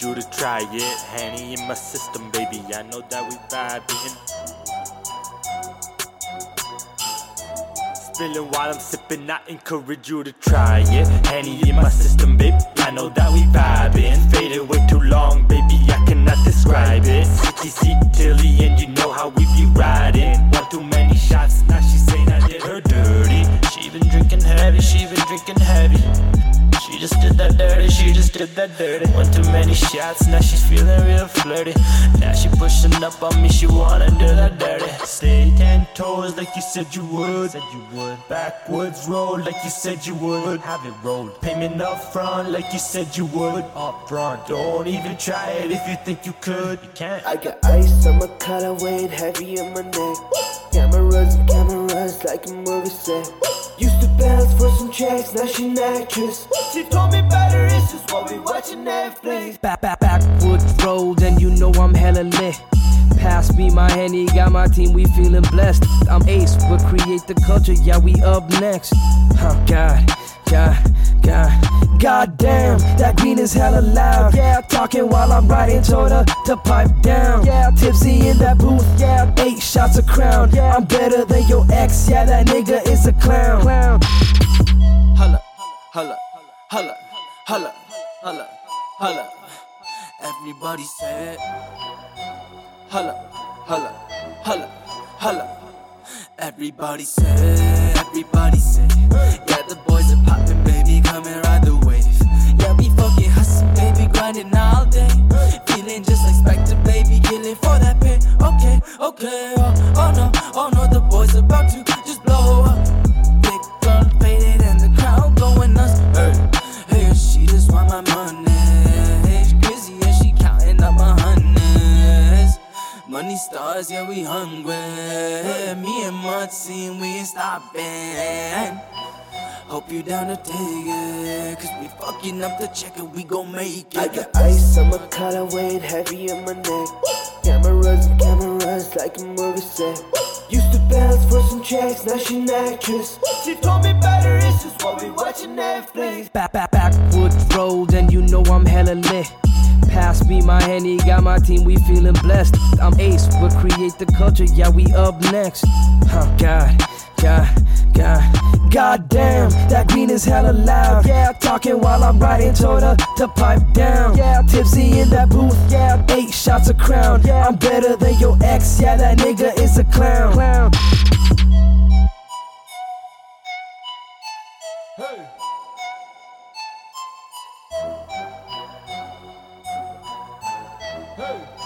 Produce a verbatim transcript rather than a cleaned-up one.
you to try it. Henny in my system, baby, I know that we vibing. Spilling while I'm sipping, I encourage you to try it. Henny in my system, baby, I know that we vibing. Faded way too long, baby, I cannot describe it. City seat till the end, you know how we be riding. One too many shots, now she saying I did her dirty. She been drinking heavy, she been drinking heavy. She just did that dirty, she just did that dirty. One too many shots, now she's feeling real flirty. Now she pushing up on me, she wanna do that dirty. Stay ten toes like you said you would. Said you would. Backwoods roll like you said you would. Have it rolled. Payment up front like you said you would. Up front. Don't even try it if you think you could. You can't. I got ice on my collar, weighing heavy in my neck. Cameras and cameras like a movie set. Used to bounce for some checks, now she an actress. She told me better, it's just while we watching Netflix. Back, back, backwoods road, and you know I'm hella lit. Pass me my Henny, got my team, we feeling blessed. I'm ace, we'll create the culture, yeah, we up next. Huh, God, God, God, God damn, that green is hella loud. Yeah, talking while I'm riding, told her to pipe down. Yeah, tipsy in that booth, yeah, eight shots of Crown. Yeah, I'm better than your ex, yeah, that nigga is a clown. clown. Holla, holla, holla, holla, holla, holla. Everybody say it. Holla, holla, holla, holla. Everybody say, everybody say. Yeah, the boys are poppin', baby, come and ride the wave. Yeah, we fucking hustlin', baby, grindin' all day. Feeling just like Spectre, baby, killing for that pay. Okay, okay, oh, oh no, oh no, the boys about to just blow up. Big girl faded and the crowd going nuts. Hey, hey, she just want my money. She crazy and she counting up my honeys. Money stars, yeah, we hungry. Me and my team, we ain't stopping. Hope you down to take it, cause we fucking up the check and we gon' make it. I got ice on my collar, weighing heavy in my neck. Cameras and cameras like a movie set. Used to bounce for some checks, now she an actress. She told me better, it's just while we watching Netflix. Back, back, backwoods road, and you know I'm hella lit. Pass me my Henny, got my team, we feeling blessed. I'm ace, we'll create the culture, yeah, we up next. Huh, God, God, God, God damn, that green is hella loud. Yeah, talking while I'm riding, told her to pipe down. Yeah, tipsy in that booth, yeah, eight shots of Crown. Yeah, I'm better than your ex, yeah, that nigga is a clown. clown. Hey. Hey.